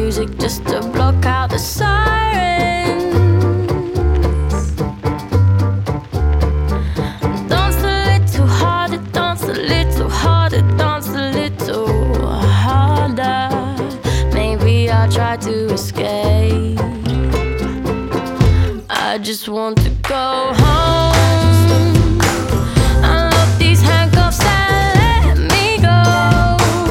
music just to block out the sirens. Dance a little harder, dance a little harder, dance a little harder. Maybe I'll try to escape. I just want to go home.